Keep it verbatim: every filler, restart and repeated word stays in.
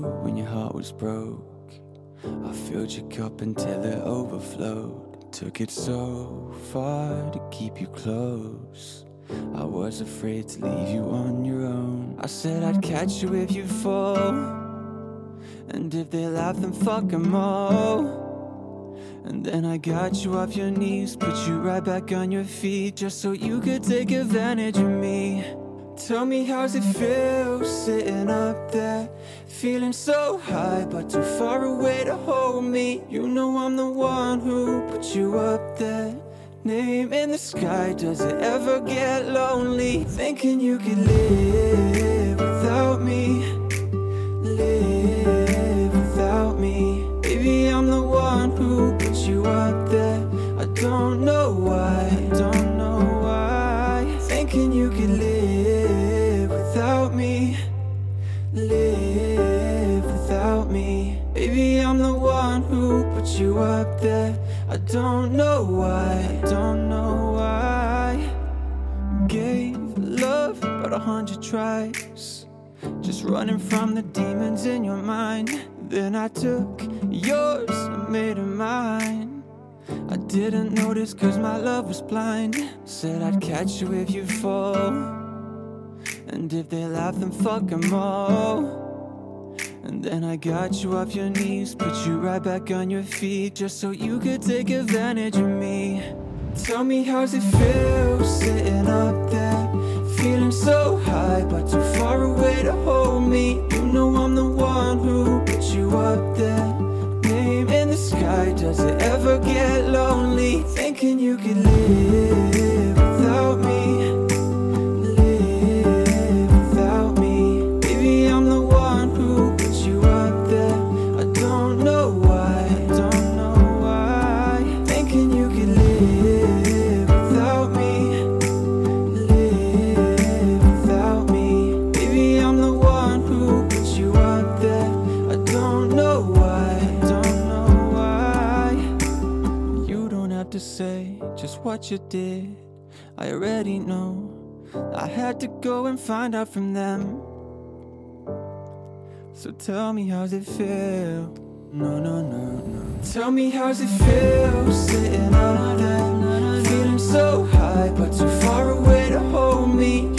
when your heart was broke. I filled your cup until it overflowed. Took it so far to keep you close. I was afraid to leave you on your own. I said I'd catch you if you fall, and if they laugh then fuck them all. And then I got you off your knees, put you right back on your feet, just so you could take advantage of me. Tell me, how's it feel sitting up there, feeling so high but too far away to hold me? You know I'm the one who put you up there, name in the sky. Does it ever get lonely, thinking you could live without me, live without me? Baby, I'm the one who put you up there. I don't know why, I don't know why, thinking you could live without me, live without me. Baby, I'm the one who put you up there. I don't know why, I don't know why. Gave love about a hundred tries, just running from the demons in your mind. Then I took yours and made it mine. I didn't notice cause my love was blind. Said I'd catch you if you fall, and if they laugh then fuck them all. And then I got you off your knees, put you right back on your feet, just so you could take advantage of me. Tell me, how's it feel sitting up there, feeling so high but too far away to hold me? You know I'm the one who put you up there, name in the sky. Does it ever get lonely, thinking you could live without me, live without me? Baby, I'm the one who put you up there. I don't know why, I don't know why, thinking you could live without me, live without me. Baby, I'm the one who put you up there. I don't know why, I don't know why. You don't have to say just what you did, I already know. I had to go and find out from them. So tell me, how's it feel? No, no, no, no. Tell me, how's it feel sitting up there, feeling so high but too far away to hold me?